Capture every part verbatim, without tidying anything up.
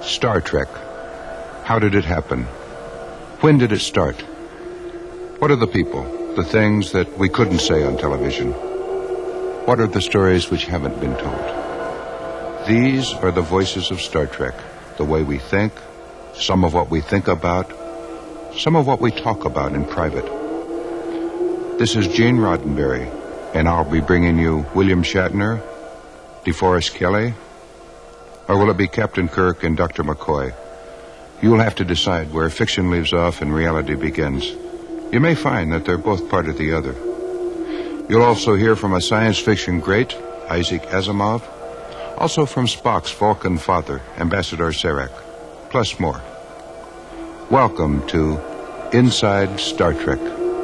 Star Trek. How did it happen? When did it start? What are the people, the things that we couldn't say on television? What are the stories which haven't been told? These are the voices of Star Trek, the way we think, some of what we think about, some of what we talk about in private. This is Gene Roddenberry, and I'll be bringing you William Shatner, DeForest Kelley, or will it be Captain Kirk and Doctor McCoy? You'll have to decide where fiction leaves off and reality begins. You may find that they're both part of the other. You'll also hear from a science fiction great, Isaac Asimov, also from Spock's Vulcan father, Ambassador Sarek, plus more. Welcome to Inside Star Trek.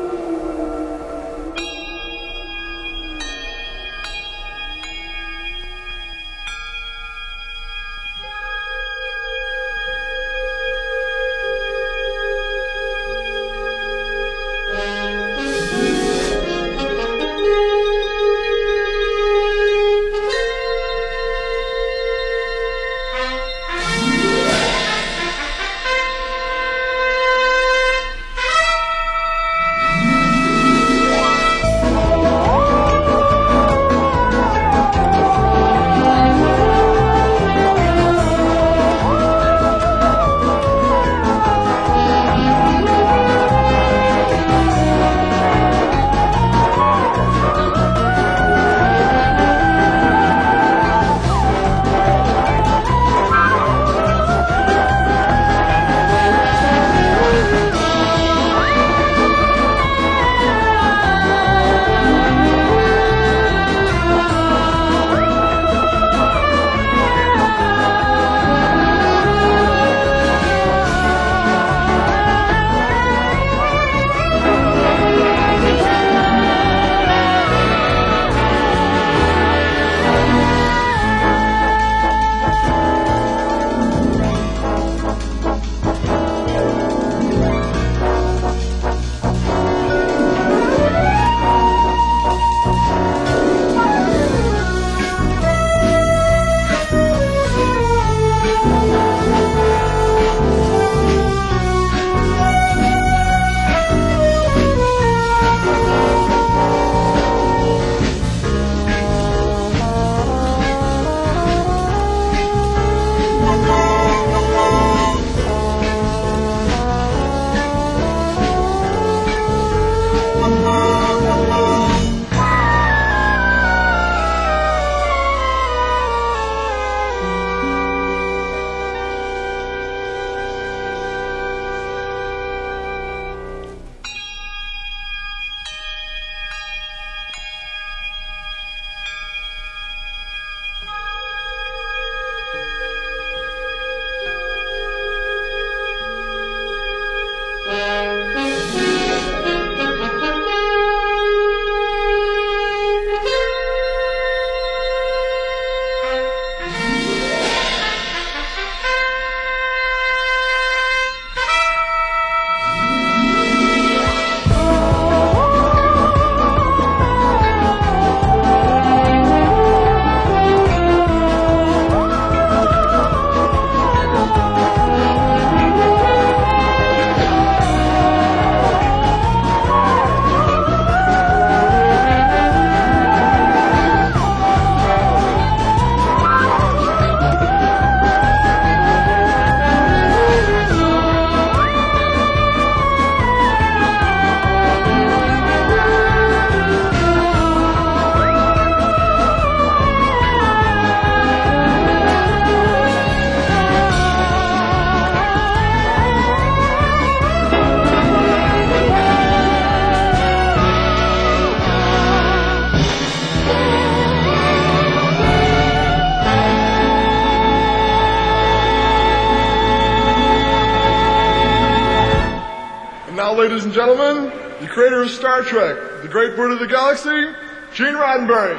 Ladies and gentlemen, the creator of Star Trek, the great bird of the galaxy, Gene Roddenberry.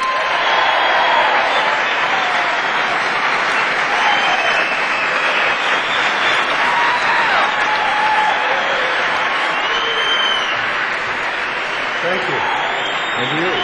Thank you. And you.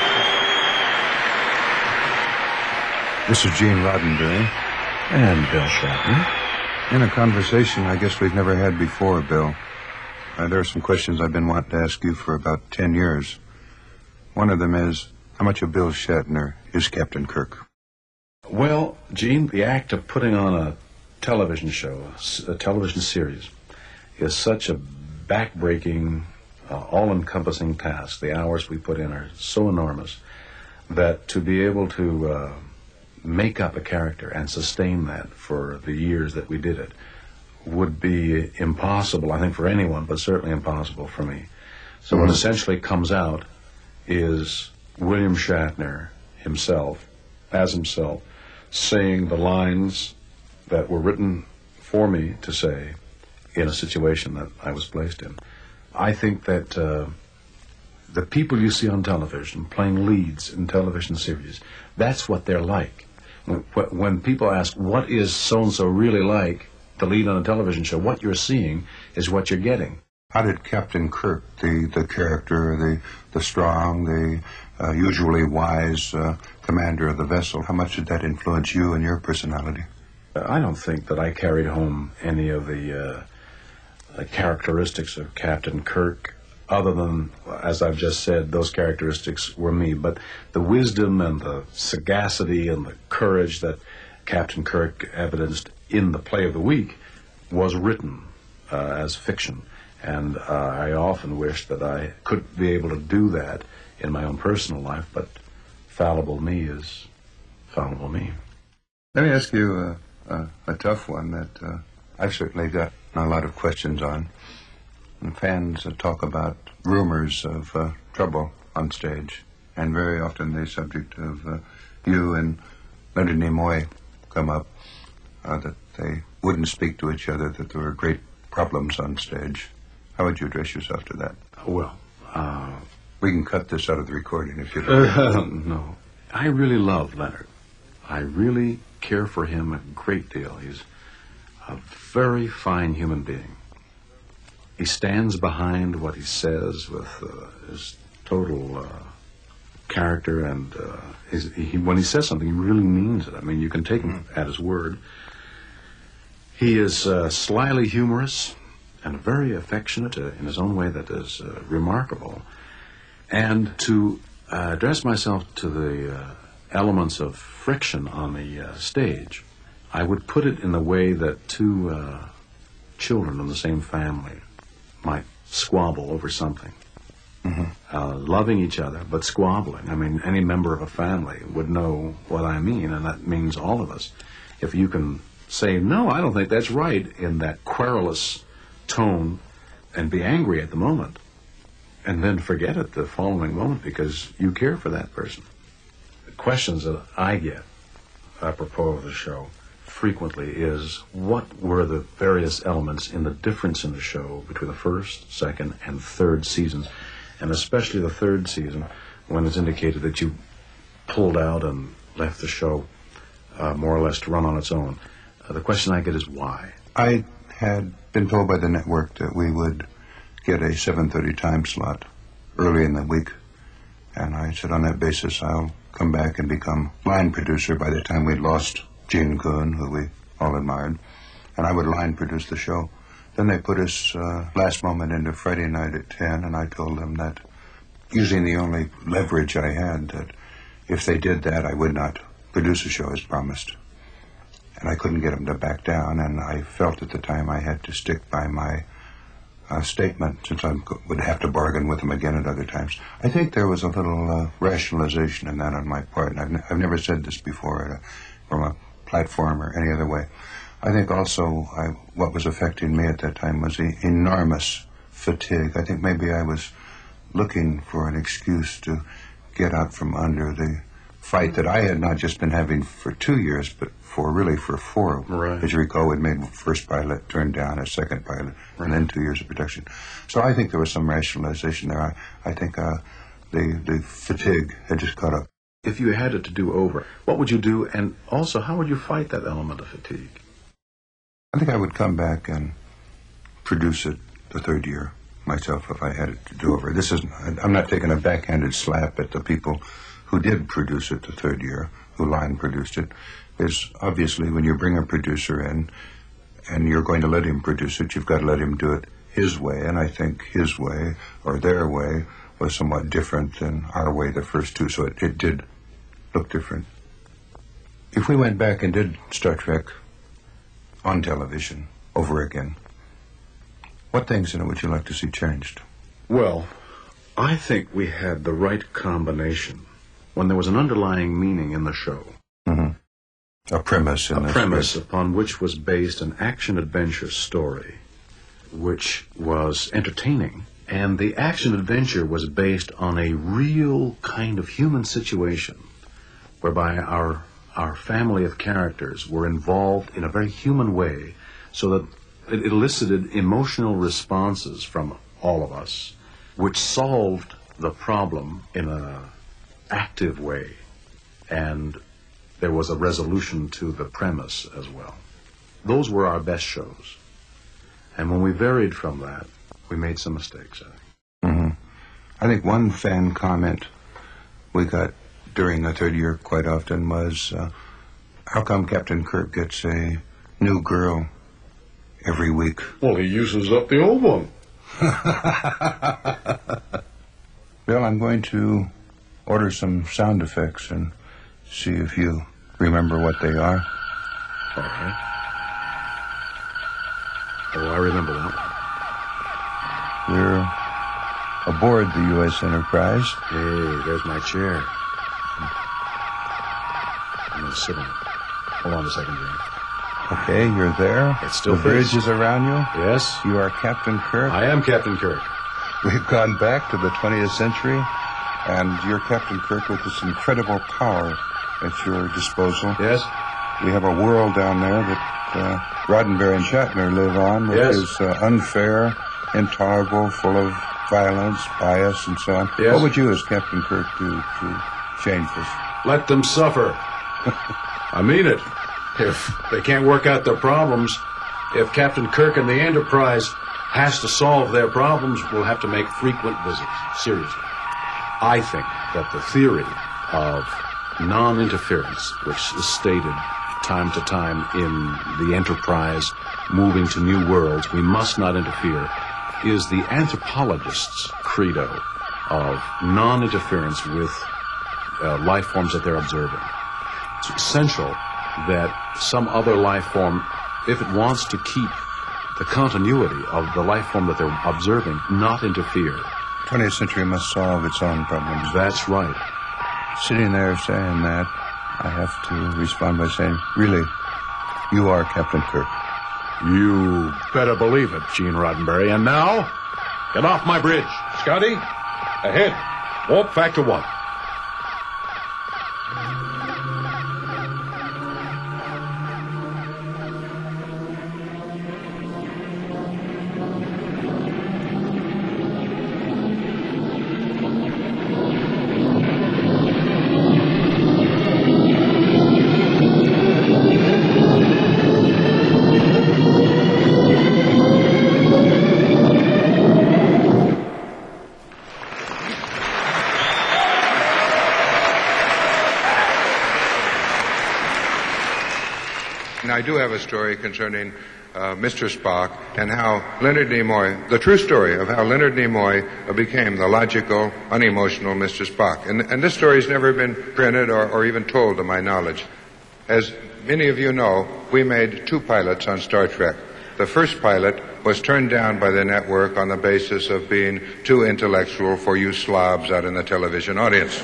This is Gene Roddenberry. And Bill Shatner. In a conversation I guess we've never had before, Bill. Uh, there are some questions I've been wanting to ask you for about ten years. One of them is, how much of Bill Shatner is Captain Kirk? Well, Gene, the act of putting on a television show, a television series, is such a back-breaking, uh, all-encompassing task. The hours we put in are so enormous that to be able to uh, make up a character and sustain that for the years that we did it would be impossible, I think, for anyone, but certainly impossible for me. So mm-hmm. what essentially comes out is William Shatner himself, as himself, saying the lines that were written for me to say in a situation that I was placed in. I think that uh, the people you see on television playing leads in television series, that's what they're like. When, when people ask, what is so-and-so really like, the lead on a television show, what you're seeing is what you're getting. How did Captain Kirk, the, the character, the, the strong, the uh, usually wise uh, commander of the vessel, how much did that influence you and your personality? I don't think that I carried home any of the uh, uh, characteristics of Captain Kirk, other than, as I've just said, those characteristics were me. But the wisdom and the sagacity and the courage that Captain Kirk evidenced in the play of the week was written uh, as fiction. And uh, I often wish that I could be able to do that in my own personal life, but fallible me is fallible me. Let me ask you a, a, a tough one that uh, I've certainly got a lot of questions on. And fans uh, talk about rumors of uh, trouble on stage, and very often the subject of uh, you and Leonard Nimoy come up, uh, that they wouldn't speak to each other, that there were great problems on stage. How would you address yourself to that? Well, uh... we can cut this out of the recording if you don't. Uh, no. I really love Leonard. I really care for him a great deal. He's a very fine human being. He stands behind what he says with uh, his total uh, character, and uh, his, he, when he says something, he really means it. I mean, you can take him at his word. He is uh, slyly humorous and very affectionate uh, in his own way that is uh, remarkable. And to uh, address myself to the uh, elements of friction on the uh, stage, I would put it in the way that two uh, children in the same family might squabble over something. Mm-hmm. Uh, loving each other, but squabbling. I mean, any member of a family would know what I mean, and that means all of us. If you can say, no, I don't think that's right, in that querulous tone, and be angry at the moment, and then forget it the following moment because you care for that person. The questions that I get apropos of the show frequently is, what were the various elements in the difference in the show between the first, second, and third seasons, and especially the third season, when it's indicated that you pulled out and left the show uh, more or less to run on its own. Uh, the question I get is why? I had been told by the network that we would get a seven thirty time slot early in the week, and I said on that basis I'll come back and become line producer by the time we'd lost Gene Coon, who we all admired, and I would line produce the show. Then they put us uh, last moment into Friday night at ten, and I told them that, using the only leverage I had, that if they did that I would not produce a show as promised. And I couldn't get them to back down, and I felt at the time I had to stick by my uh, statement, since I would have to bargain with them again at other times. I think there was a little uh, rationalization in that on my part, and I've, n- I've never said this before uh, from a platform or any other way. I think also I, what was affecting me at that time was the enormous fatigue. I think maybe I was looking for an excuse to get out from under the fight that I had not just been having for two years, but for really for four. Right. As you recall, we'd made first pilot, turned down a second pilot, right, and then two years of production. So I think there was some rationalization there. I, I think uh, the, the fatigue had just caught up. If you had it to do over, what would you do, and also how would you fight that element of fatigue? I think I would come back and produce it the third year myself if I had it to do over. This is, I'm not taking a backhanded slap at the people who did produce it the third year, who line produced it. Because obviously when you bring a producer in, and you're going to let him produce it, you've got to let him do it his way. And I think his way, or their way, was somewhat different than our way the first two, so it, it did look different. If we went back and did Star Trek on television over again, what things in it would you like to see changed? Well, I think we had the right combination when there was an underlying meaning in the show. Mm-hmm. A premise in A the premise script. upon which was based an action-adventure story, which was entertaining. And the action-adventure was based on a real kind of human situation, whereby our our family of characters were involved in a very human way, so that it elicited emotional responses from all of us, which solved the problem in an active way. And there was a resolution to the premise as well. Those were our best shows. And when we varied from that, we made some mistakes, I think. Mm-hmm. I think one fan comment we got during the third year quite often was, uh, how come Captain Kirk gets a new girl every week? Well, he uses up the old one. Bill, I'm going to order some sound effects and see if you remember what they are. All right. Oh, I remember that one. We're aboard the U S Enterprise. Hey, there's my chair. I'm going to sit in it. Hold on a second, Jim. Okay, you're there. It's still The bridge fixed. is around you. Yes? You are Captain Kirk. I am Captain Kirk. We've gone back to the twentieth century, and you're Captain Kirk with this incredible power at your disposal. Yes? We have a world down there that uh, Roddenberry and Shatner live on, which Yes. is uh, unfair, intolerable, full of violence, bias, and so on. Yes. What would you, as Captain Kirk, do to change this? Let them suffer. I mean it. If they can't work out their problems, if Captain Kirk and the Enterprise has to solve their problems, we'll have to make frequent visits. Seriously. I think that the theory of non-interference, which is stated time to time in the Enterprise moving to new worlds, we must not interfere, is the anthropologist's credo of non-interference with uh, life forms that they're observing. It's essential that some other life form, if it wants to keep the continuity of the life form that they're observing, not interfere. twentieth century must solve its own problems. That's right. Sitting there saying that, I have to respond by saying, really, you are Captain Kirk. You better believe it, Gene Roddenberry. And now, get off my bridge. Scotty, ahead. Warp factor one. And I do have a story concerning uh, Mister Spock and how Leonard Nimoy, the true story of how Leonard Nimoy uh, became the logical, unemotional Mister Spock. And, and this story has never been printed or, or even told to my knowledge. As many of you know, we made two pilots on Star Trek. The first pilot was turned down by the network on the basis of being too intellectual for you slobs out in the television audience.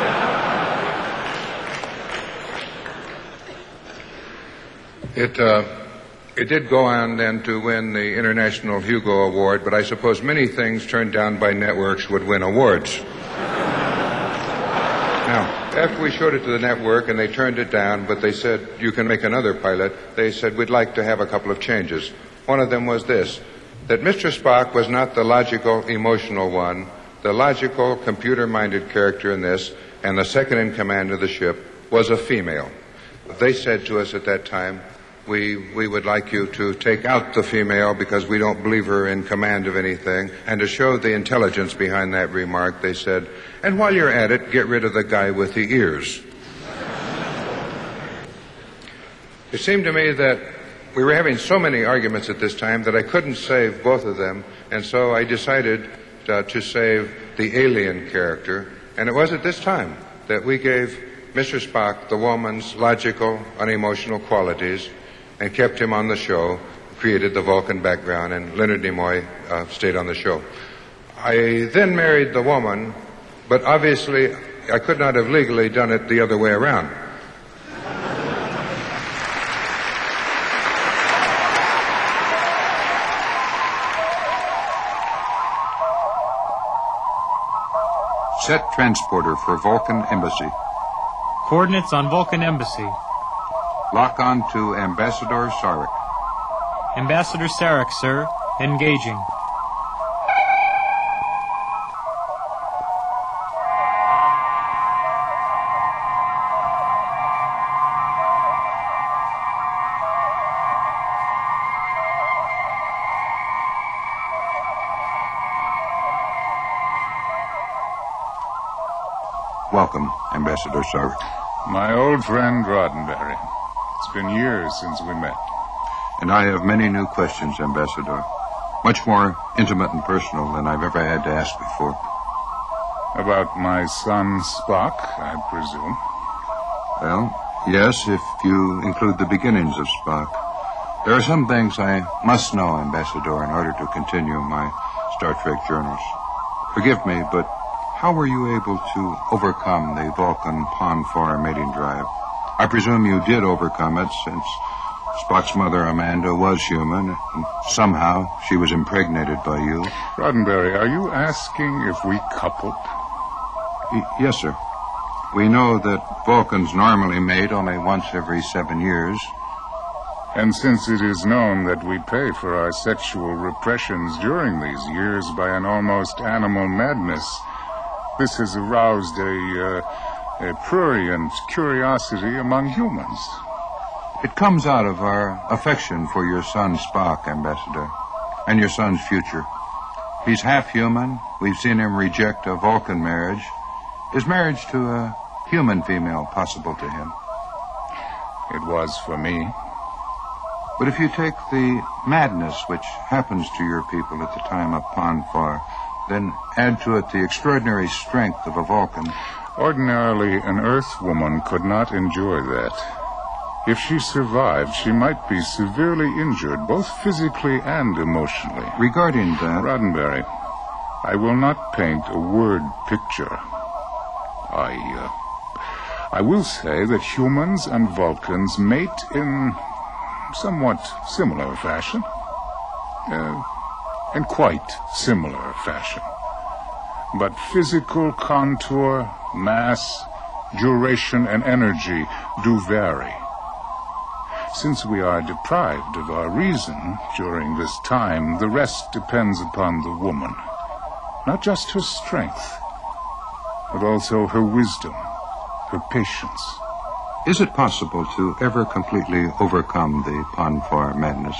It, uh, it did go on then to win the International Hugo Award, but I suppose many things turned down by networks would win awards. Now, after we showed it to the network and they turned it down, but they said, you can make another pilot, they said, we'd like to have a couple of changes. One of them was this, that Mister Spock was not the logical, emotional one, the logical, computer-minded character in this, and the second in command of the ship was a female. They said to us at that time, we we would like you to take out the female because we don't believe her in command of anything. And to show the intelligence behind that remark, they said, and while you're at it, get rid of the guy with the ears. It seemed to me that we were having so many arguments at this time that I couldn't save both of them, and so I decided uh, to save the alien character. And it was at this time that we gave Mister Spock the woman's logical, unemotional qualities and kept him on the show, created the Vulcan background, and Leonard Nimoy uh, stayed on the show. I then married the woman, but obviously I could not have legally done it the other way around. Set transporter for Vulcan Embassy. Coordinates on Vulcan Embassy. Lock on to Ambassador Sarek. Ambassador Sarek, sir. Engaging. Welcome, Ambassador Sarek. My old friend Roddenberry. It's been years since we met. And I have many new questions, Ambassador. Much more intimate and personal than I've ever had to ask before. About my son Spock, I presume. Well, yes, if you include the beginnings of Spock. There are some things I must know, Ambassador, in order to continue my Star Trek journals. Forgive me, but how were you able to overcome the Vulcan Pon farr mating drive? I presume you did overcome it, since Spock's mother, Amanda, was human, and somehow she was impregnated by you. Roddenberry, are you asking if we coupled? Y- yes, sir. We know that Vulcans normally mate only once every seven years. And since it is known that we pay for our sexual repressions during these years by an almost animal madness, this has aroused a, uh, a prurient curiosity among humans. It comes out of our affection for your son Spock, Ambassador, and your son's future. He's half human. We've seen him reject a Vulcan marriage. Is marriage to a human female possible to him? It was for me. But if you take the madness which happens to your people at the time of Pon farr, then add to it the extraordinary strength of a Vulcan. Ordinarily, an Earth woman could not enjoy that. If she survived, she might be severely injured, both physically and emotionally. Regarding that... Roddenberry, I will not paint a word picture. I, uh, I will say that humans and Vulcans mate in somewhat similar fashion. Uh, in quite similar fashion. But physical contour, mass, duration, and energy do vary. Since we are deprived of our reason during this time, the rest depends upon the woman. Not just her strength, but also her wisdom, her patience. Is it possible to ever completely overcome the Pon farr madness?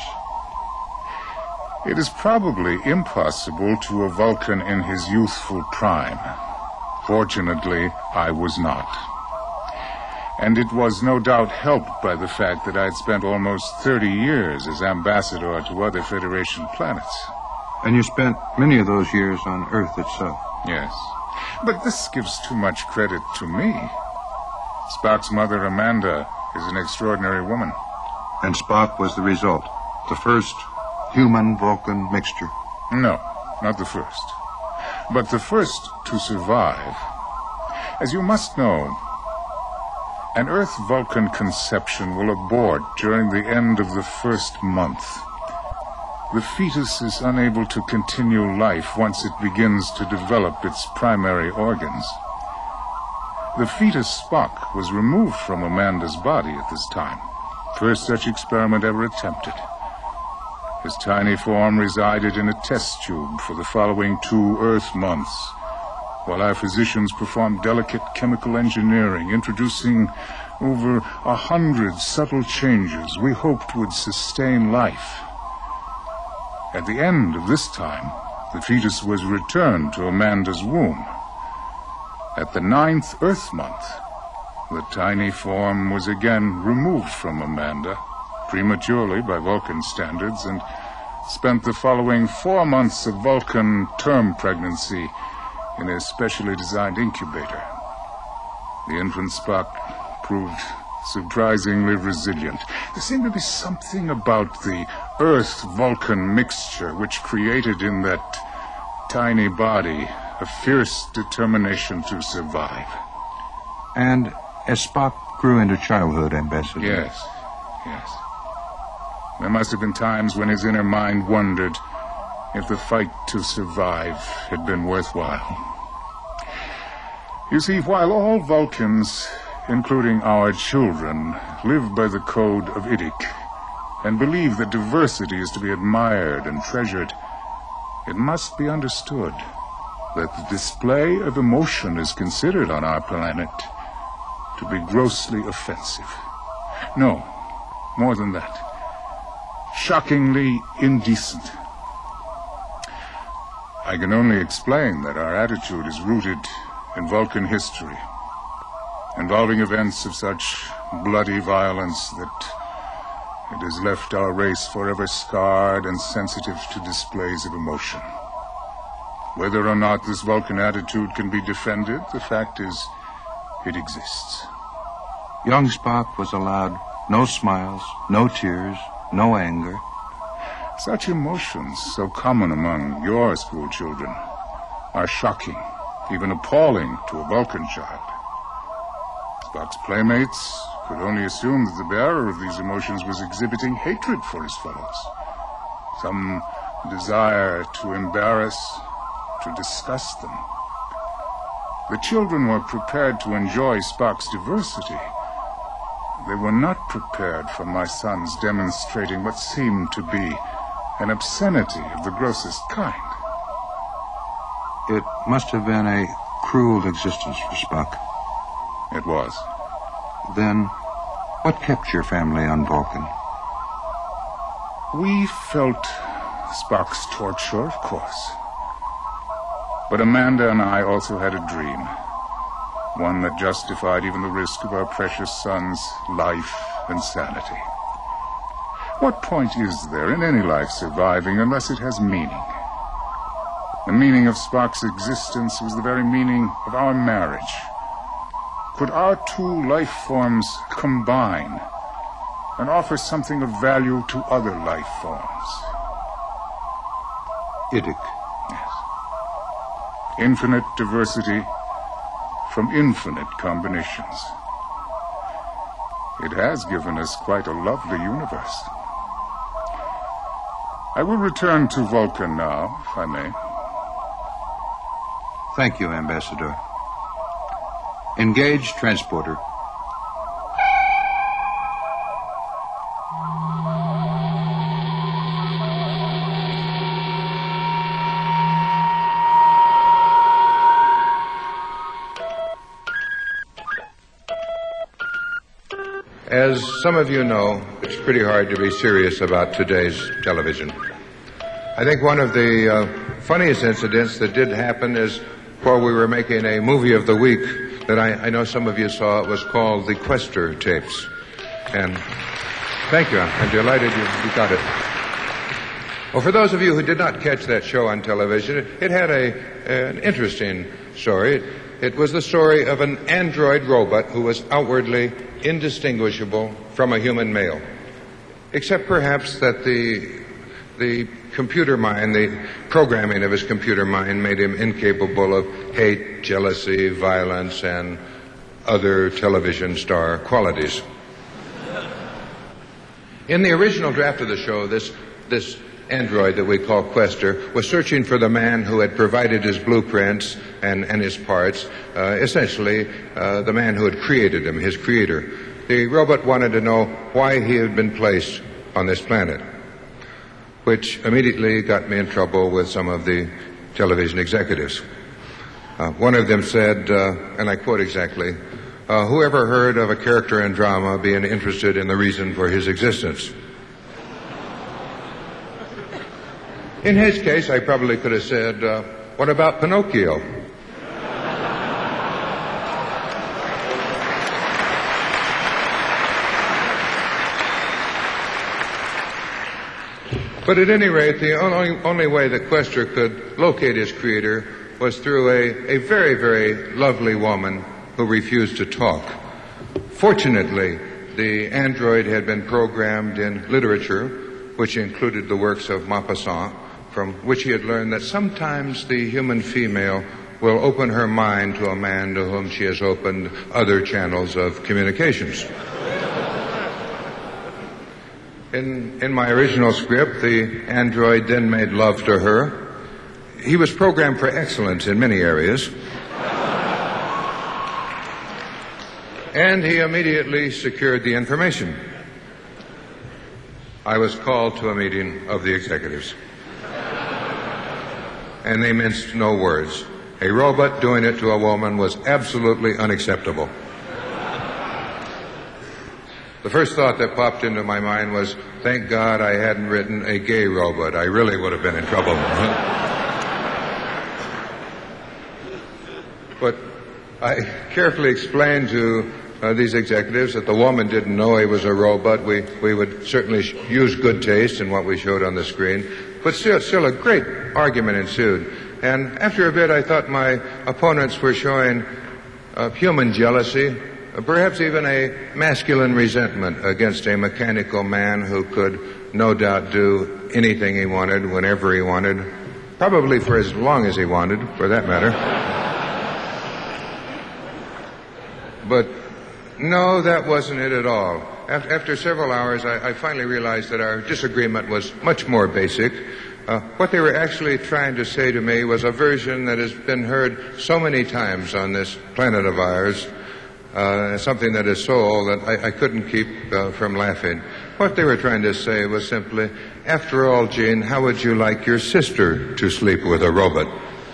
It is probably impossible to a Vulcan in his youthful prime. Fortunately, I was not. And it was no doubt helped by the fact that I had spent almost thirty years as ambassador to other Federation planets. And you spent many of those years on Earth itself. Yes. But this gives too much credit to me. Spock's mother, Amanda, is an extraordinary woman. And Spock was the result. The first human-Vulcan mixture. No, not the first. But the first to survive. As you must know, an Earth-Vulcan conception will abort during the end of the first month. The fetus is unable to continue life once it begins to develop its primary organs. The fetus Spock was removed from Amanda's body at this time. First such experiment ever attempted. His tiny form resided in a test tube for the following two Earth months, while our physicians performed delicate chemical engineering, introducing over a hundred subtle changes we hoped would sustain life. At the end of this time, the fetus was returned to Amanda's womb. At the ninth Earth month, the tiny form was again removed from Amanda prematurely by Vulcan standards, and spent the following four months of Vulcan term pregnancy in a specially designed incubator. The infant Spock proved surprisingly resilient. There seemed to be something about the Earth-Vulcan mixture which created in that tiny body a fierce determination to survive. And as Spock grew into childhood, Ambassador... Yes, yes. There must have been times when his inner mind wondered if the fight to survive had been worthwhile. You see, while all Vulcans, including our children, live by the code of Idik and believe that diversity is to be admired and treasured, it must be understood that the display of emotion is considered on our planet to be grossly offensive. No, more than that. Shockingly indecent. I can only explain that our attitude is rooted in Vulcan history, involving events of such bloody violence that it has left our race forever scarred and sensitive to displays of emotion. Whether or not this Vulcan attitude can be defended, the fact is, it exists. Young Spock was allowed no smiles, no tears, no anger. Such emotions, so common among your school children, are shocking, even appalling to a Vulcan child. Spock's playmates could only assume that the bearer of these emotions was exhibiting hatred for his fellows, some desire to embarrass, to disgust them. The children were prepared to enjoy Spock's diversity. They were not prepared for my sons demonstrating what seemed to be an obscenity of the grossest kind. It must have been a cruel existence for Spock. It was. Then, what kept your family on Vulcan? We felt Spock's torture, of course. But Amanda and I also had a dream. One that justified even the risk of our precious son's life and sanity. What point is there in any life surviving unless it has meaning? The meaning of Spock's existence was the very meaning of our marriage. Could our two life forms combine and offer something of value to other life forms? Idik. Yes. Infinite diversity from infinite combinations. It has given us quite a lovely universe. I will return to Vulcan now, if I may. Thank you, Ambassador. Engage transporter. As some of you know, it's pretty hard to be serious about today's television. I think one of the uh, funniest incidents that did happen is while we were making a movie of the week that I, I know some of you saw. It was called the Quester Tapes. And thank you. I'm delighted you, you got it. Well, for those of you who did not catch that show on television, it, it had a, an interesting story. It, it was the story of an android robot who was outwardly indistinguishable from a human male, except perhaps that the the computer mind, the programming of his computer mind made him incapable of hate, jealousy, violence, and other television star qualities. In the original draft of the show, this this android that we call Quester was searching for the man who had provided his blueprints and, and his parts, uh, essentially uh, the man who had created him, his creator. The robot wanted to know why he had been placed on this planet, which immediately got me in trouble with some of the television executives. Uh, one of them said, uh, and I quote exactly, uh, whoever heard of a character in drama being interested in the reason for his existence? In his case, I probably could have said, uh, what about Pinocchio? But at any rate, the only, only way that Questor could locate his creator was through a, a very, very lovely woman who refused to talk. Fortunately, the android had been programmed in literature, which included the works of Maupassant, from which he had learned that sometimes the human female will open her mind to a man to whom she has opened other channels of communications. In, in my original script, the android then made love to her. He was programmed for excellence in many areas. And he immediately secured the information. I was called to a meeting of the executives. And they minced no words. A robot doing it to a woman was absolutely unacceptable. The first thought that popped into my mind was, thank God I hadn't written a gay robot. I really would have been in trouble. But I carefully explained to uh, these executives that the woman didn't know he was a robot. We, we would certainly sh- use good taste in what we showed on the screen. But still, still a great argument ensued. And after a bit, I thought my opponents were showing uh, human jealousy, perhaps even a masculine resentment against a mechanical man who could no doubt do anything he wanted, whenever he wanted, probably for as long as he wanted, for that matter. But no, that wasn't it at all. After several hours, I, I finally realized that our disagreement was much more basic. Uh, what they were actually trying to say to me was a version that has been heard so many times on this planet of ours, Uh, something that is so old that I, I couldn't keep uh, from laughing. What they were trying to say was simply, after all, Gene, how would you like your sister to sleep with a robot?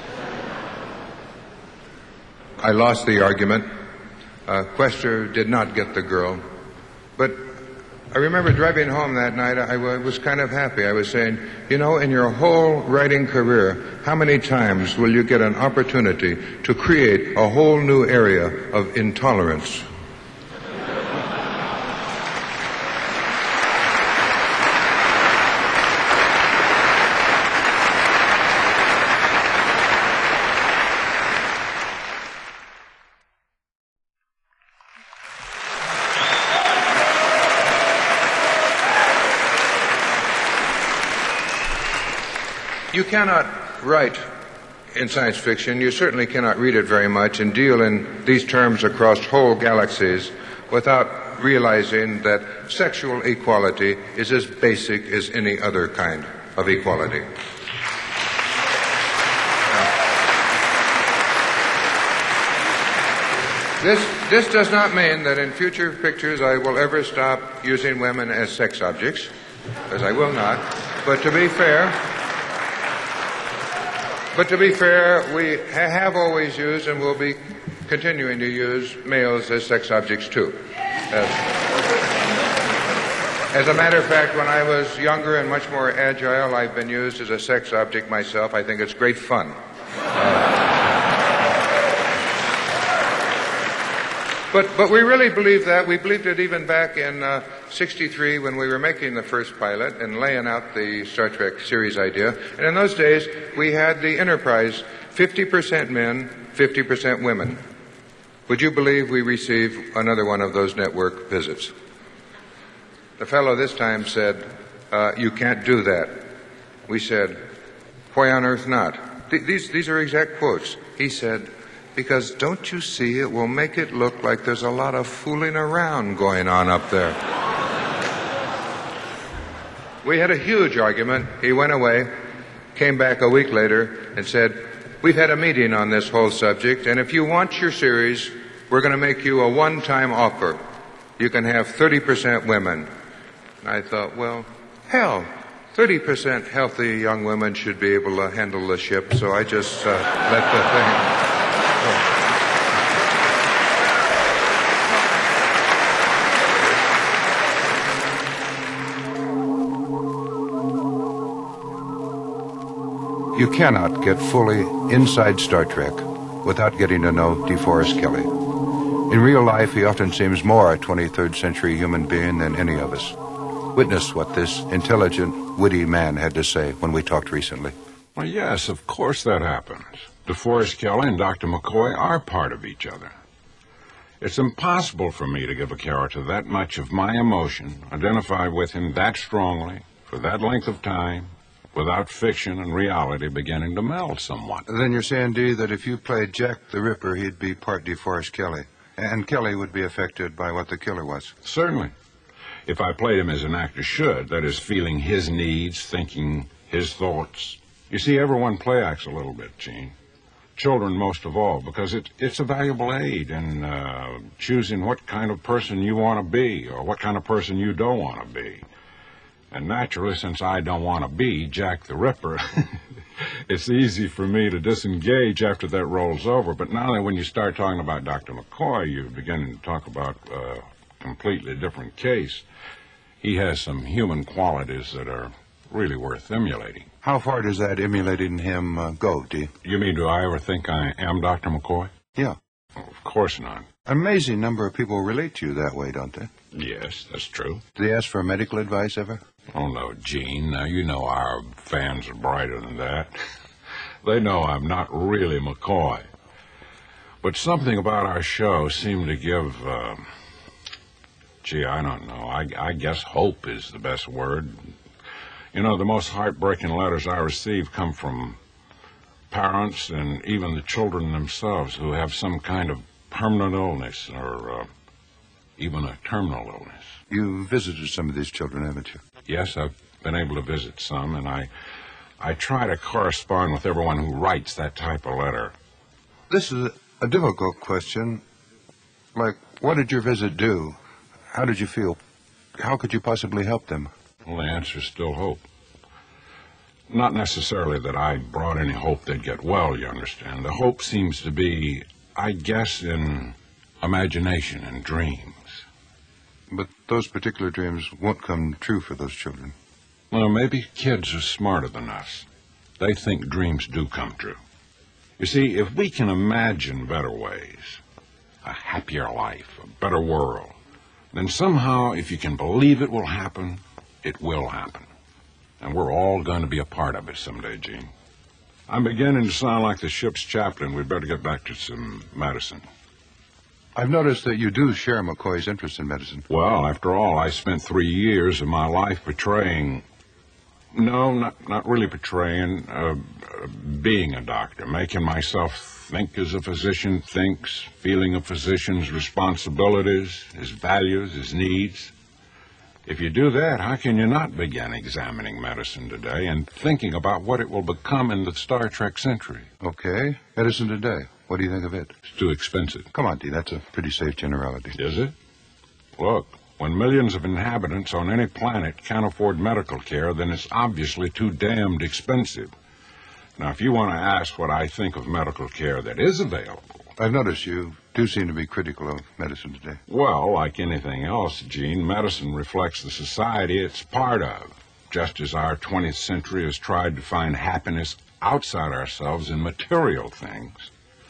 I lost the argument. Uh, Questor did not get the girl. But I remember driving home that night, I, I was kind of happy. I was saying, you know, in your whole writing career, how many times will you get an opportunity to create a whole new area of intolerance? You cannot write in science fiction, you certainly cannot read it very much and deal in these terms across whole galaxies without realizing that sexual equality is as basic as any other kind of equality. Now, this, this does not mean that in future pictures I will ever stop using women as sex objects, as I will not, but to be fair, But to be fair, we ha- have always used and will be continuing to use males as sex objects too. As, as a matter of fact, when I was younger and much more agile, I've been used as a sex object myself. I think it's great fun. Uh, But but we really believe that. We believed it even back in uh, sixty-three when we were making the first pilot and laying out the Star Trek series idea. And in those days, we had the Enterprise fifty percent men, fifty percent women. Would you believe we received another one of those network visits? The fellow this time said, uh, you can't do that. We said, why on earth not? Th- these, these are exact quotes. He said, because don't you see, it will make it look like there's a lot of fooling around going on up there. We had a huge argument. He went away, came back a week later, and said, we've had a meeting on this whole subject, and if you want your series, we're going to make you a one-time offer. You can have thirty percent women. And I thought, well, hell, thirty percent healthy young women should be able to handle the ship, so I just uh, let the thing... You cannot get fully inside Star Trek without getting to know DeForest Kelley. In real life, he often seems more a twenty-third century human being than any of us. witnessed what this intelligent, witty man had to say when we talked recently? Well, yes, of course that happens. DeForest Kelley and Doctor McCoy are part of each other. It's impossible for me to give a character that much of my emotion, identify with him that strongly, for that length of time, without fiction and reality beginning to meld somewhat. Then you're saying, Dee, that if you played Jack the Ripper, he'd be part DeForest Kelley, and Kelley would be affected by what the killer was? Certainly. If I played him as an actor should, that is, feeling his needs, thinking his thoughts. You see, everyone play acts a little bit, Gene. Children most of all, because it, it's a valuable aid in uh, choosing what kind of person you want to be or what kind of person you don't want to be. And naturally, since I don't want to be Jack the Ripper, it's easy for me to disengage after that rolls over. But now that when you start talking about Doctor McCoy, you're beginning to talk about a completely different case. He has some human qualities that are really worth emulating. How far does that emulating him uh, go, Dee? You mean, do I ever think I am Doctor McCoy? Yeah. Oh, of course not. An amazing number of people relate to you that way, don't they? Yes, that's true. Do they ask for medical advice ever? Oh, no, Gene. Now, you know our fans are brighter than that. They know I'm not really McCoy. But something about our show seemed to give, uh, gee, I don't know. I, I guess hope is the best word. You know, the most heartbreaking letters I receive come from parents and even the children themselves who have some kind of permanent illness or uh, even a terminal illness. You visited some of these children, haven't you? Yes, I've been able to visit some, and I, I try to correspond with everyone who writes that type of letter. This is a, a difficult question. Like, what did your visit do? How did you feel? How could you possibly help them? Well, the answer is still hope. Not necessarily that I brought any hope they'd get well, you understand. The hope seems to be, I guess, in imagination and dreams. But those particular dreams won't come true for those children. Well, maybe kids are smarter than us. They think dreams do come true. You see, if we can imagine better ways, a happier life, a better world, then somehow, if you can believe it will happen, it will happen. And we're all going to be a part of it someday, Gene. I'm beginning to sound like the ship's chaplain. We'd better get back to some medicine. I've noticed that you do share McCoy's interest in medicine. Well, after all, I spent three years of my life portraying... No, not, not really portraying, uh, being a doctor, making myself think as a physician thinks, feeling a physician's responsibilities, his values, his needs. If you do that, how can you not begin examining medicine today and thinking about what it will become in the Star Trek century? Okay. Medicine today. What do you think of it? It's too expensive. Come on, Dee. That's a pretty safe generality. Is it? Look, when millions of inhabitants on any planet can't afford medical care, then it's obviously too damned expensive. Now, if you want to ask what I think of medical care that is available... I've noticed you do seem to be critical of medicine today. Well, like anything else, Gene, medicine reflects the society it's part of, just as our twentieth century has tried to find happiness outside ourselves in material things.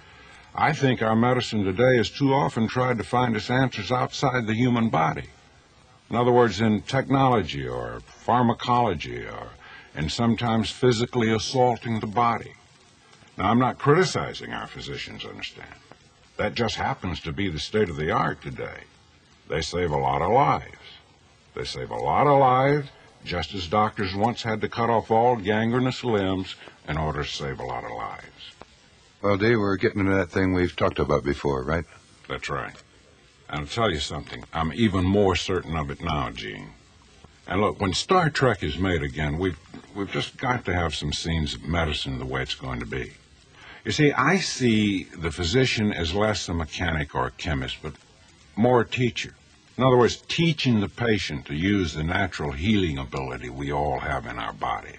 I think our medicine today has too often tried to find its answers outside the human body. In other words, in technology or pharmacology or and sometimes physically assaulting the body. Now, I'm not criticizing our physicians, understand. That just happens to be the state of the art today. They save a lot of lives. They save a lot of lives, just as doctors once had to cut off all gangrenous limbs in order to save a lot of lives. Well, Dee, we're getting into that thing we've talked about before, right? That's right. And I'll tell you something. I'm even more certain of it now, Gene. And look, when Star Trek is made again, we've, we've just got to have some scenes of medicine the way it's going to be. You see, I see the physician as less a mechanic or a chemist, but more a teacher. In other words, teaching the patient to use the natural healing ability we all have in our bodies.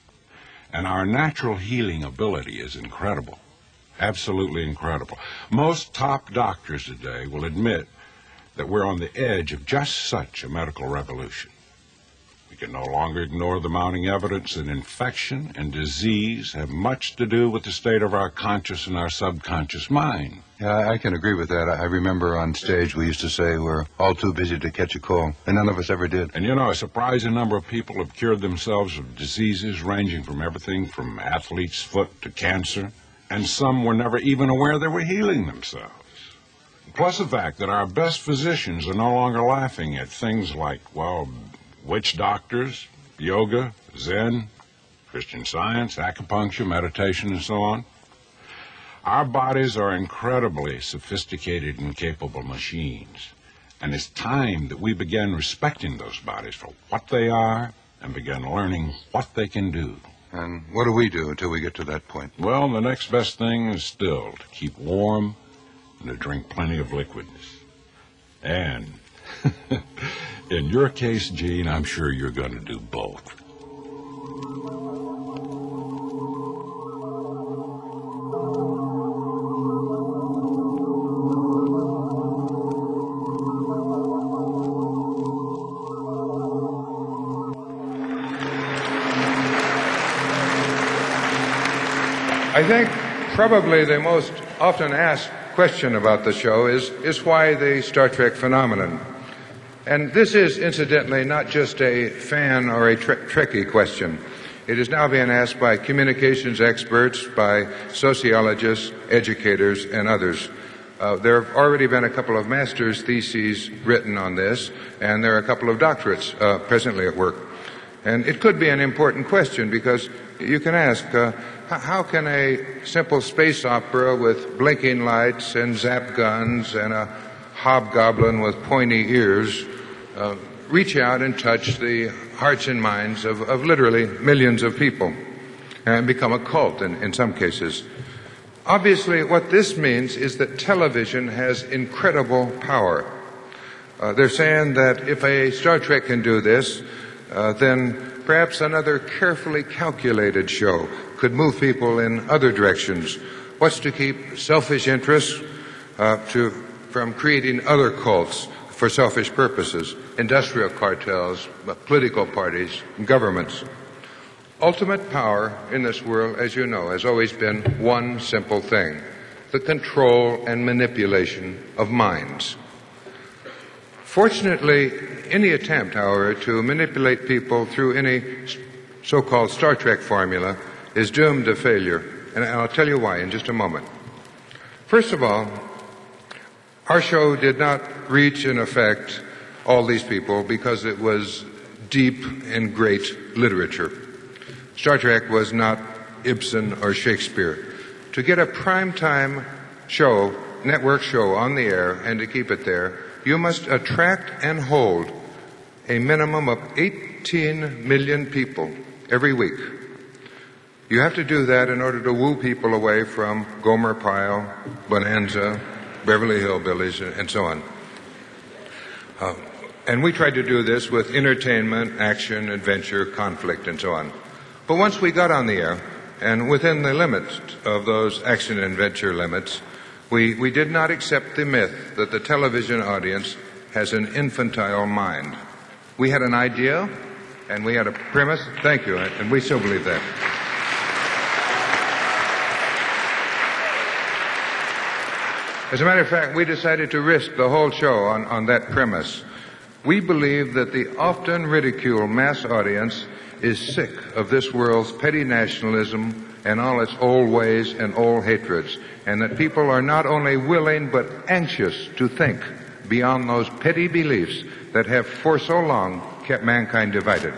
And our natural healing ability is incredible. Absolutely incredible. Most top doctors today will admit that we're on the edge of just such a medical revolution. We can no longer ignore the mounting evidence that infection and disease have much to do with the state of our conscious and our subconscious mind. Yeah, I can agree with that. I remember on stage we used to say we're all too busy to catch a cold, and none of us ever did. And you know, a surprising number of people have cured themselves of diseases ranging from everything from athlete's foot to cancer, and some were never even aware they were healing themselves. Plus the fact that our best physicians are no longer laughing at things like, well, witch doctors, yoga, Zen, Christian Science, acupuncture, meditation, and so on. Our bodies are incredibly sophisticated and capable machines, and it's time that we begin respecting those bodies for what they are and begin learning what they can do. And what do we do until we get to that point? Well, the next best thing is still to keep warm and to drink plenty of liquids. And in your case, Gene, I'm sure you're going to do both. I think probably the most often asked question about the show is, is why the Star Trek phenomenon? And this is, incidentally, not just a fan or a tre- Trekkie question. It is now being asked by communications experts, by sociologists, educators, and others. Uh, there have already been a couple of master's theses written on this, and there are a couple of doctorates uh, presently at work. And it could be an important question because you can ask, uh, how can a simple space opera with blinking lights and zap guns and a hobgoblin with pointy ears uh, reach out and touch the hearts and minds of, of literally millions of people and become a cult in, in some cases? Obviously, what this means is that television has incredible power. Uh, they're saying that if a Star Trek can do this, uh, then perhaps another carefully calculated show could move people in other directions. What's to keep selfish interests uh, to, from creating other cults for selfish purposes, industrial cartels, political parties, governments. Ultimate power in this world, as you know, has always been one simple thing: the control and manipulation of minds. Fortunately, any attempt, however, to manipulate people through any so-called Star Trek formula is doomed to failure, and I'll tell you why in just a moment. First of all, our show did not reach and affect all these people because it was deep and great literature. Star Trek was not Ibsen or Shakespeare. To get a primetime show, network show on the air, and to keep it there, you must attract and hold a minimum of eighteen million people every week. You have to do that in order to woo people away from Gomer Pyle, Bonanza, Beverly Hillbillies, and so on. Uh, and we tried to do this with entertainment, action, adventure, conflict, and so on. But once we got on the air, and within the limits of those action and adventure limits, we, we did not accept the myth that the television audience has an infantile mind. We had an idea, and we had a premise. Thank you, and we still believe that. As a matter of fact, we decided to risk the whole show on, on that premise. We believe that the often ridiculed mass audience is sick of this world's petty nationalism and all its old ways and old hatreds, and that people are not only willing but anxious to think beyond those petty beliefs that have for so long kept mankind divided.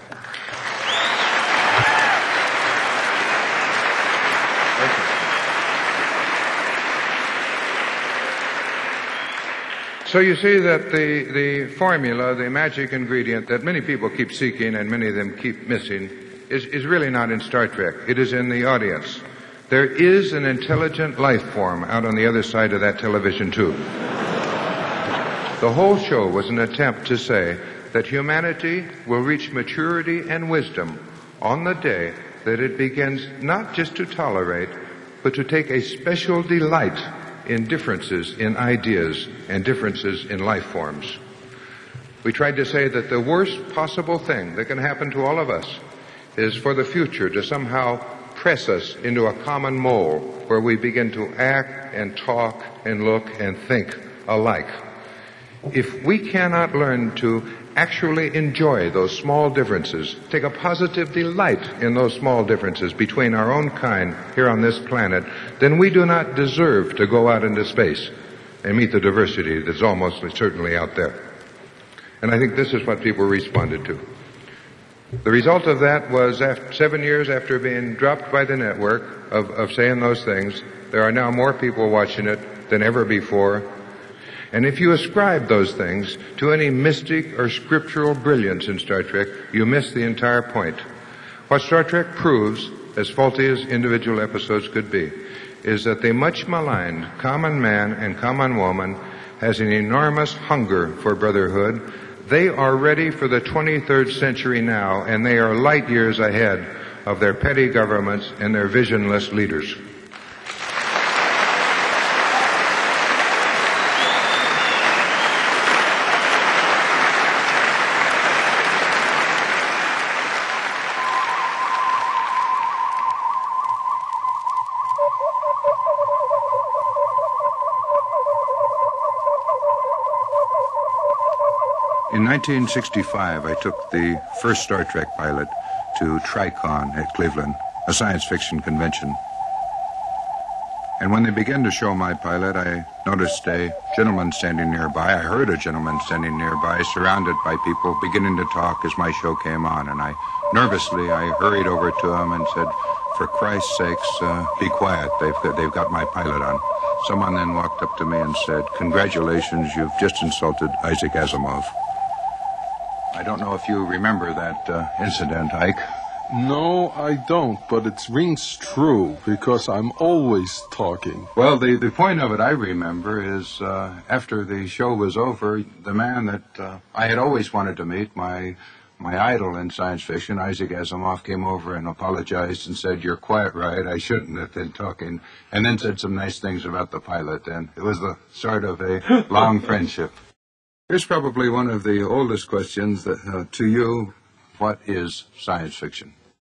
So you see that the, the formula, the magic ingredient that many people keep seeking and many of them keep missing is, is really not in Star Trek. It is in the audience. There is an intelligent life form out on the other side of that television tube. The whole show was an attempt to say that humanity will reach maturity and wisdom on the day that it begins not just to tolerate, but to take a special delight in differences in ideas and differences in life forms. We tried to say that the worst possible thing that can happen to all of us is for the future to somehow press us into a common mold where we begin to act and talk and look and think alike. If we cannot learn to actually enjoy those small differences, take a positive delight in those small differences between our own kind here on this planet, then we do not deserve to go out into space and meet the diversity that's almost certainly out there. And I think this is what people responded to. The result of that was after seven years after being dropped by the network of, of saying those things, there are now more people watching it than ever before. And if you ascribe those things to any mystic or scriptural brilliance in Star Trek, you miss the entire point. What Star Trek proves, as faulty as individual episodes could be, is that the much maligned common man and common woman has an enormous hunger for brotherhood. They are ready for the twenty-third century now, and they are light years ahead of their petty governments and their visionless leaders. In nineteen sixty-five, I took the first Star Trek pilot to TriCon at Cleveland, a science fiction convention. And when they began to show my pilot, I noticed a gentleman standing nearby. I heard a gentleman standing nearby, surrounded by people beginning to talk as my show came on. And I, nervously, I hurried over to him and said, "For Christ's sakes, uh, be quiet. They've, they've got my pilot on." Someone then walked up to me and said, "Congratulations, you've just insulted Isaac Asimov." I don't know if you remember that uh, incident, Ike. No, I don't, but it rings true because I'm always talking. Well, the, the point of it I remember is uh, after the show was over, the man that uh, I had always wanted to meet, my my idol in science fiction, Isaac Asimov, came over and apologized and said, "You're quite right, I shouldn't have been talking," and then said some nice things about the pilot, and it was the start of a long friendship. Here's probably one of the oldest questions that, uh, to you. What is science fiction?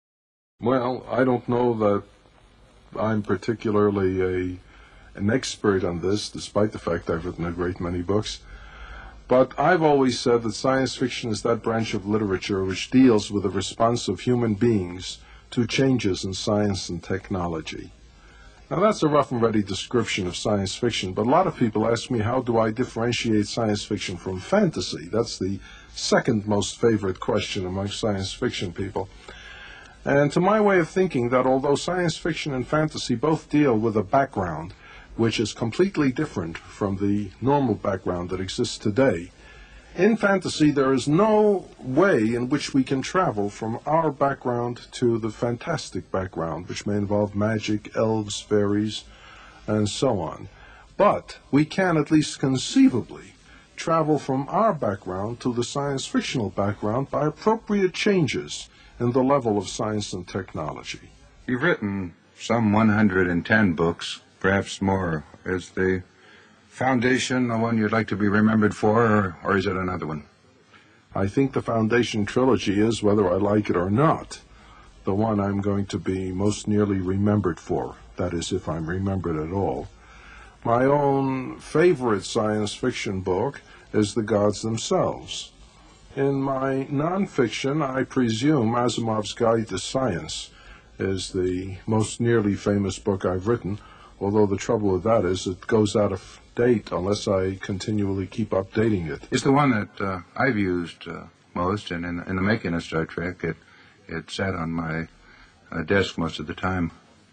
Well, I don't know that I'm particularly a an expert on this, despite the fact I've written a great many books. But I've always said that science fiction is that branch of literature which deals with the response of human beings to changes in science and technology. Now, that's a rough and ready description of science fiction, but a lot of people ask me, how do I differentiate science fiction from fantasy? That's the second most favorite question among science fiction people. And to my way of thinking, that although science fiction and fantasy both deal with a background which is completely different from the normal background that exists today, in fantasy there is no way in which we can travel from our background to the fantastic background, which may involve magic, elves, fairies, and so on. But we can, at least conceivably, travel from our background to the science fictional background by appropriate changes in the level of science and technology. You've written some one hundred ten books, perhaps more. Is the Foundation the one you'd like to be remembered for, or, or is it another one? I think the Foundation trilogy is, whether I like it or not, the one I'm going to be most nearly remembered for. That is, if I'm remembered at all. My own favorite science fiction book is The Gods Themselves. In my nonfiction, I presume Asimov's Guide to Science is the most nearly famous book I've written, although the trouble with that is it goes out of date unless I continually keep updating it. It's the one that uh, I've used uh, most, and in, in the making of Star Trek, it, it sat on my uh, desk most of the time.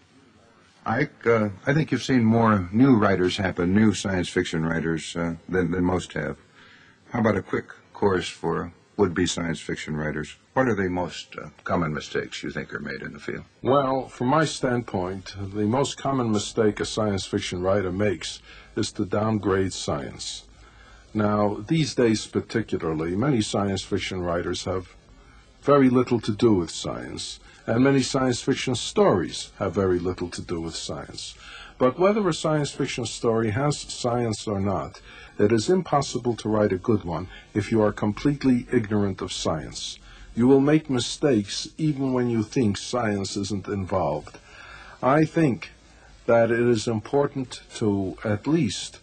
Ike, uh, I think you've seen more new writers happen, new science fiction writers, uh, than, than most have. How about a quick course for would-be science fiction writers? What are the most uh, common mistakes you think are made in the field? Well, from my standpoint, the most common mistake a science fiction writer makes is to downgrade science. Now, these days particularly, many science fiction writers have very little to do with science, and many science fiction stories have very little to do with science. But whether a science fiction story has science or not, it is impossible to write a good one if you are completely ignorant of science. You will make mistakes even when you think science isn't involved. I think that it is important to at least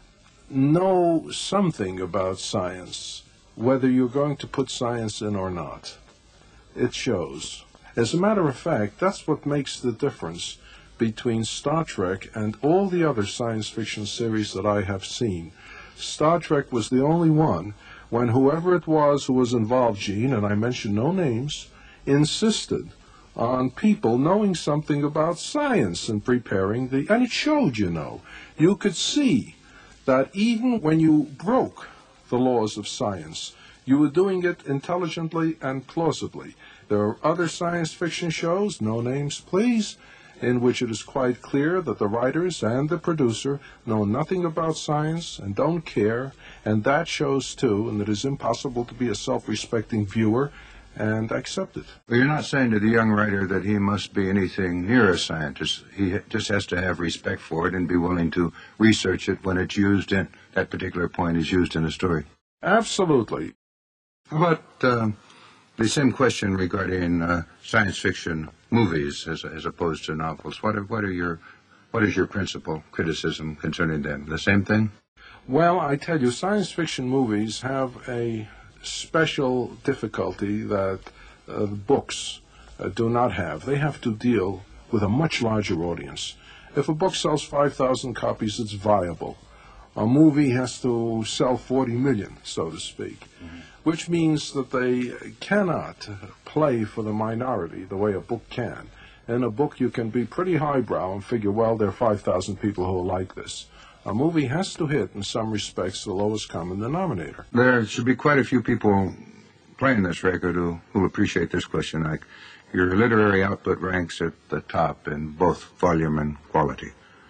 know something about science, whether you're going to put science in or not. It shows. As a matter of fact, that's what makes the difference between Star Trek and all the other science fiction series that I have seen. Star Trek was the only one when whoever it was who was involved, Gene, and I mention no names, insisted on people knowing something about science and preparing the... And it showed, you know. You could see that even when you broke the laws of science, you were doing it intelligently and plausibly. There are other science fiction shows, no names please, in which it is quite clear that the writers and the producer know nothing about science and don't care, and that shows too, and it is impossible to be a self-respecting viewer and accept it. Well, you're not saying to the young writer that he must be anything near a scientist. He just has to have respect for it and be willing to research it when it's used in, that particular point is used in a story. Absolutely. How about um, the same question regarding uh, science fiction movies as, as opposed to novels? What are, what are your, what is your principal criticism concerning them? The same thing? Well, I tell you, science fiction movies have a special difficulty that uh, books uh, do not have. They have to deal with a much larger audience. If a book sells five thousand copies, it's viable. A movie has to sell forty million, so to speak, mm-hmm. which means that they cannot play for the minority the way a book can. In a book, you can be pretty highbrow and figure, well, there are five thousand people who will like this. A movie has to hit, in some respects, the lowest common denominator. There should be quite a few people playing this record who will appreciate this question, Ike. Your literary output ranks at the top in both volume and quality.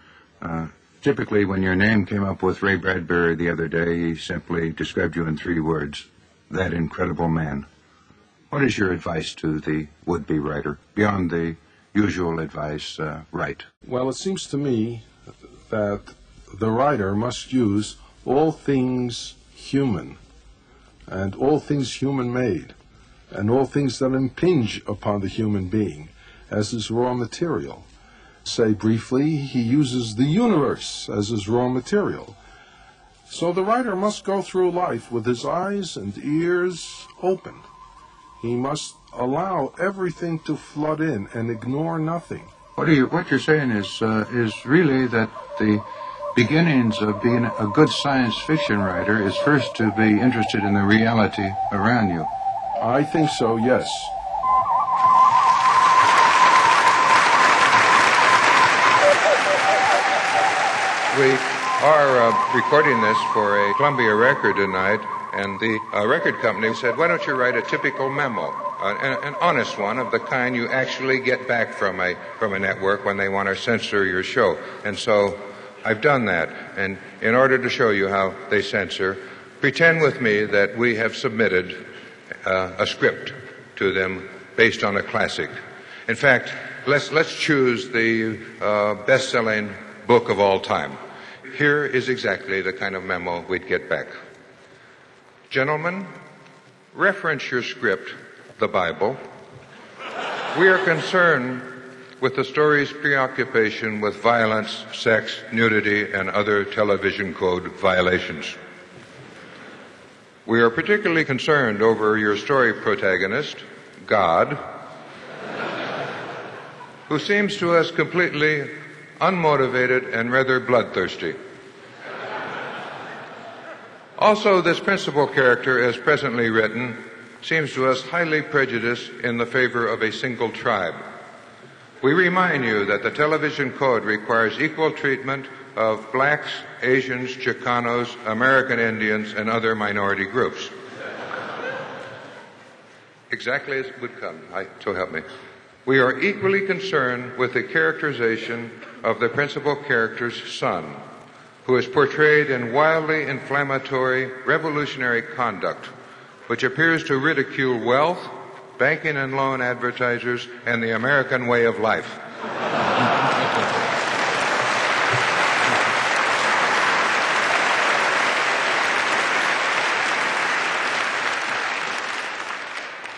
Uh, typically, when your name came up with Ray Bradbury the other day, he simply described you in three words, that incredible man. What is your advice to the would-be writer, beyond the usual advice, uh, write? Well, it seems to me that the writer must use all things human and all things human-made and all things that impinge upon the human being as his raw material. Say briefly, he uses the universe as his raw material. So the writer must go through life with his eyes and ears open. He must allow everything to flood in and ignore nothing. What, are you, what you're saying is, uh, is really that the beginnings of being a good science fiction writer is first to be interested in the reality around you. I think so, yes. We are uh, recording this for a Columbia record tonight, and the uh, record company said, why don't you write a typical memo, uh, an, an honest one of the kind you actually get back from a, from a network when they want to censor your show. And so I've done that, and in order to show you how they censor, pretend with me that we have submitted uh, a script to them based on a classic. In fact, let's let's choose the uh, best-selling book of all time. Here is exactly the kind of memo we'd get back. Gentlemen, reference your script, the Bible. We are concerned with the story's preoccupation with violence, sex, nudity, and other television code violations. We are particularly concerned over your story protagonist, God, who seems to us completely unmotivated and rather bloodthirsty. Also, this principal character, as presently written, seems to us highly prejudiced in the favor of a single tribe. We remind you that the television code requires equal treatment of blacks, Asians, Chicanos, American Indians, and other minority groups. Exactly as it would come, I, so help me. We are equally concerned with the characterization of the principal character's son, who is portrayed in wildly inflammatory, revolutionary conduct, which appears to ridicule wealth, banking and loan advertisers, and the American way of life.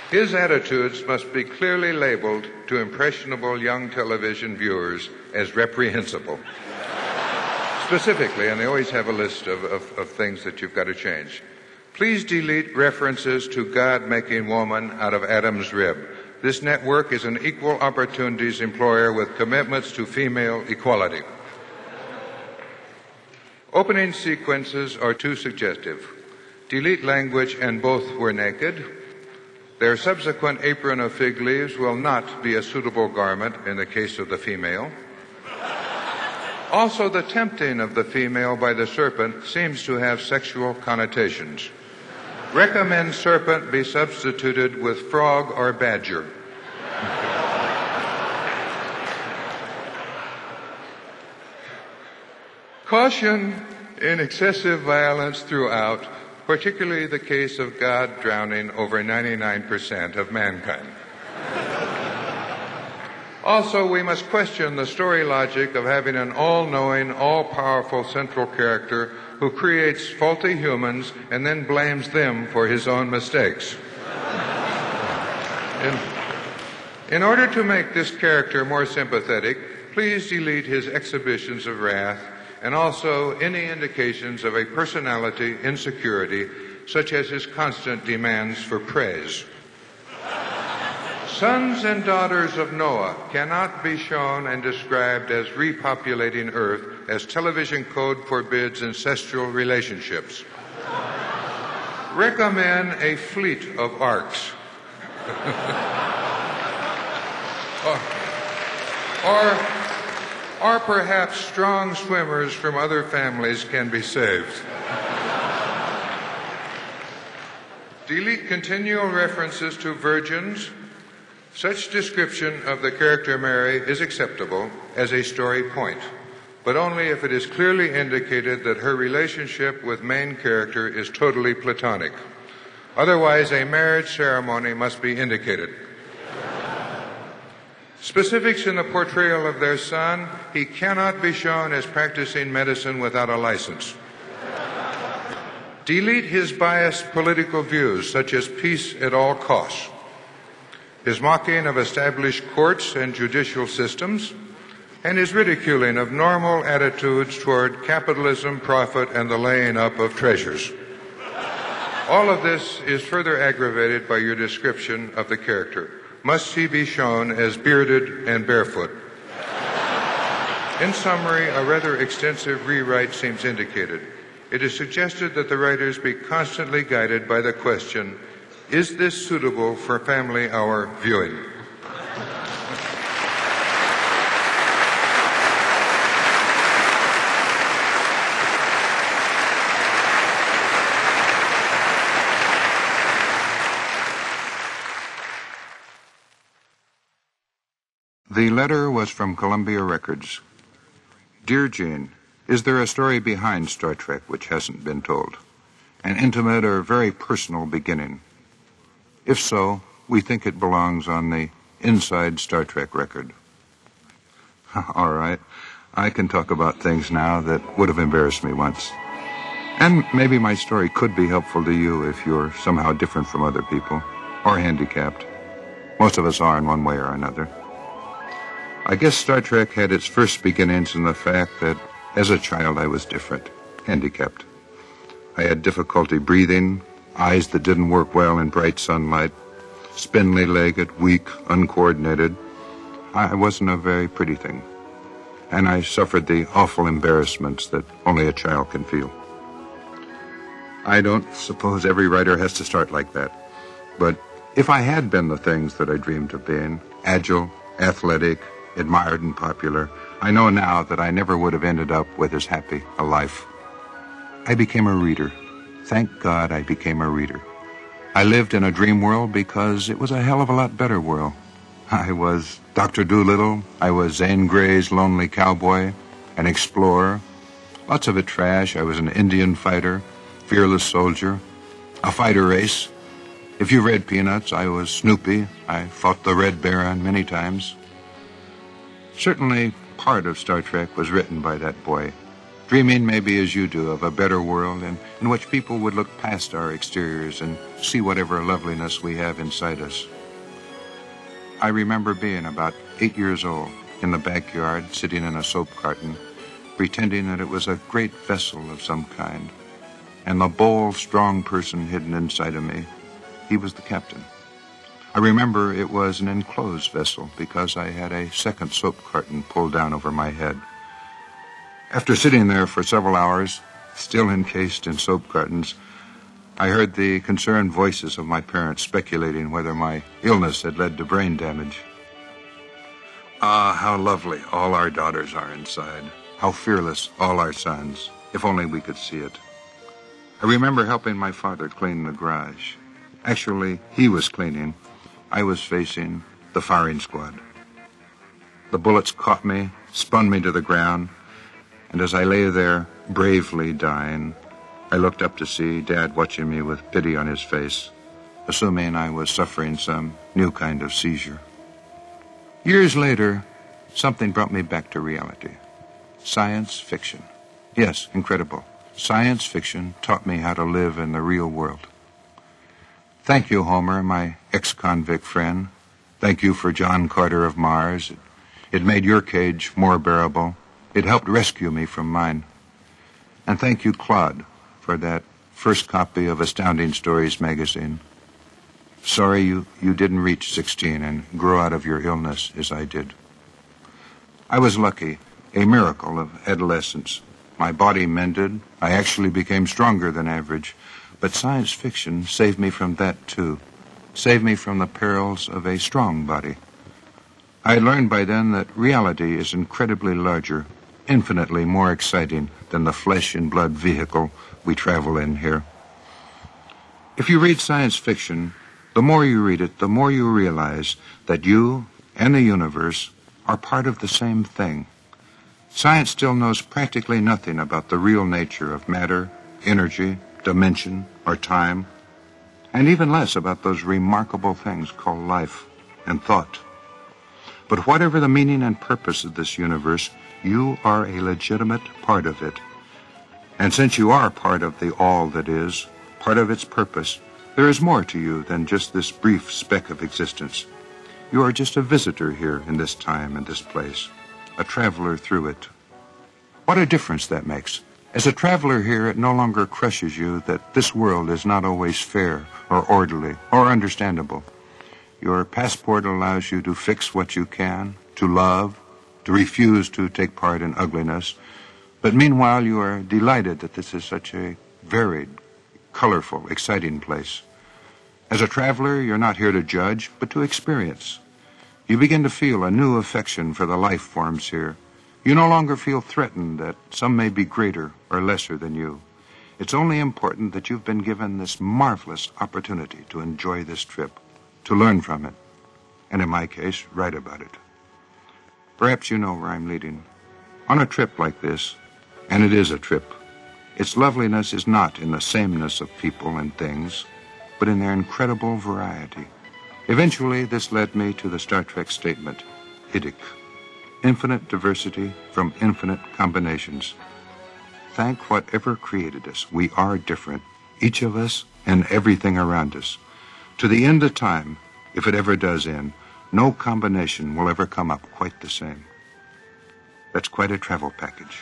His attitudes must be clearly labeled to impressionable young television viewers as reprehensible. Specifically, and they always have a list of, of, of things that you've got to change. Please delete references to God making woman out of Adam's rib. This network is an equal opportunities employer with commitments to female equality. Opening sequences are too suggestive. Delete language "and both were naked." Their subsequent apron of fig leaves will not be a suitable garment in the case of the female. Also, the tempting of the female by the serpent seems to have sexual connotations. Recommend serpent be substituted with frog or badger. Caution in excessive violence throughout, particularly the case of God drowning over ninety-nine percent of mankind. Also, we must question the story logic of having an all-knowing, all-powerful central character who creates faulty humans and then blames them for his own mistakes. In, in order to make this character more sympathetic, please delete his exhibitions of wrath and also any indications of a personality insecurity, such as his constant demands for praise. Sons and daughters of Noah cannot be shown and described as repopulating Earth, as television code forbids ancestral relationships. Recommend a fleet of arks. or, or, or perhaps strong swimmers from other families can be saved. Delete continual references to virgins. Such description of the character Mary is acceptable as a story point, but only if it is clearly indicated that her relationship with main character is totally platonic. Otherwise, a marriage ceremony must be indicated. Specifics in the portrayal of their son: he cannot be shown as practicing medicine without a license. Delete his biased political views, such as peace at all costs, his mocking of established courts and judicial systems, and his ridiculing of normal attitudes toward capitalism, profit, and the laying up of treasures. All of this is further aggravated by your description of the character. Must he be shown as bearded and barefoot? In summary, a rather extensive rewrite seems indicated. It is suggested that the writers be constantly guided by the question, is this suitable for family hour viewing? The letter was from Columbia Records. Dear Gene, is there a story behind Star Trek which hasn't been told? An intimate or very personal beginning? If so, we think it belongs on the Inside Star Trek record. All right, I can talk about things now that would have embarrassed me once. And maybe my story could be helpful to you if you're somehow different from other people, or handicapped. Most of us are in one way or another. I guess Star Trek had its first beginnings in the fact that as a child I was different, handicapped. I had difficulty breathing, eyes that didn't work well in bright sunlight, spindly-legged, weak, uncoordinated. I wasn't a very pretty thing, and I suffered the awful embarrassments that only a child can feel. I don't suppose every writer has to start like that, but if I had been the things that I dreamed of being, agile, athletic, admired and popular, I know now that I never would have ended up with as happy a life. I became a reader. Thank God I became a reader. I lived in a dream world because it was a hell of a lot better world. I was Doctor Dolittle. I was Zane Grey's lonely cowboy, an explorer. Lots of it trash. I was an Indian fighter, fearless soldier, a fighter race. If you read Peanuts, I was Snoopy. I fought the Red Baron many times. Certainly, part of Star Trek was written by that boy, dreaming maybe as you do of a better world in, in which people would look past our exteriors and see whatever loveliness we have inside us. I remember being about eight years old in the backyard, sitting in a soap carton, pretending that it was a great vessel of some kind. And the bold, strong person hidden inside of me, he was the captain. I remember it was an enclosed vessel because I had a second soap carton pulled down over my head. After sitting there for several hours, still encased in soap cartons, I heard the concerned voices of my parents speculating whether my illness had led to brain damage. Ah, how lovely all our daughters are inside. How fearless all our sons, if only we could see it. I remember helping my father clean the garage. Actually, he was cleaning. I was facing the firing squad. The bullets caught me, spun me to the ground, and as I lay there, bravely dying, I looked up to see Dad watching me with pity on his face, assuming I was suffering some new kind of seizure. Years later, something brought me back to reality. Science fiction. Yes, incredible. Science fiction taught me how to live in the real world. Thank you, Homer, my ex-convict friend. Thank you for John Carter of Mars. It, it made your cage more bearable. It helped rescue me from mine. And thank you, Claude, for that first copy of Astounding Stories magazine. Sorry you, you didn't reach sixteen and grow out of your illness as I did. I was lucky, a miracle of adolescence. My body mended. I actually became stronger than average. But science fiction saved me from that, too. Saved me from the perils of a strong body. I had learned by then that reality is incredibly larger, infinitely more exciting than the flesh and blood vehicle we travel in here. If you read science fiction, the more you read it, the more you realize that you and the universe are part of the same thing. Science still knows practically nothing about the real nature of matter, energy, dimension, or time, and even less about those remarkable things called life and thought. But whatever the meaning and purpose of this universe, you are a legitimate part of it. And since you are part of the all that is, part of its purpose, there is more to you than just this brief speck of existence. You are just a visitor here in this time and this place, a traveler through it. What a difference that makes. As a traveler here, it no longer crushes you that this world is not always fair or orderly or understandable. Your passport allows you to fix what you can, to love, to refuse to take part in ugliness. But meanwhile, you are delighted that this is such a varied, colorful, exciting place. As a traveler, you're not here to judge, but to experience. You begin to feel a new affection for the life forms here. You no longer feel threatened that some may be greater or lesser than you. It's only important that you've been given this marvelous opportunity to enjoy this trip, to learn from it, and in my case, write about it. Perhaps you know where I'm leading. On a trip like this, and it is a trip, its loveliness is not in the sameness of people and things, but in their incredible variety. Eventually, this led me to the Star Trek statement, I D I C, infinite diversity from infinite combinations. Thank whatever created us. We are different, each of us and everything around us. To the end of time, if it ever does end, no combination will ever come up quite the same. That's quite a travel package.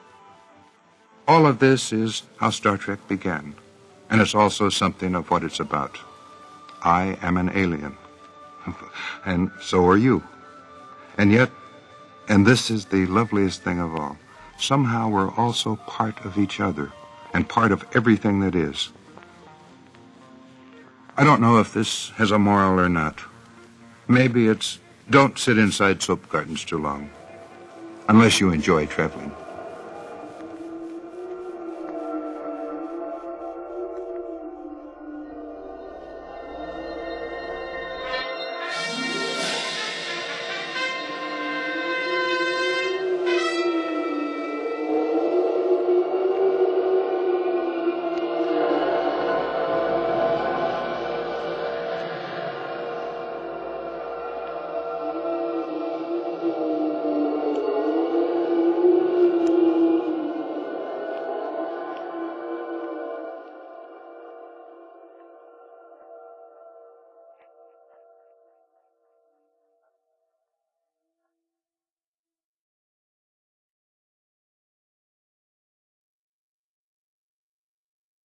All of this is how Star Trek began, and it's also something of what it's about. I am an alien, and so are you. And yet, and this is the loveliest thing of all, somehow we're also part of each other and part of everything that is. I don't know if this has a moral or not. Maybe it's don't sit inside soap gardens too long, unless you enjoy traveling.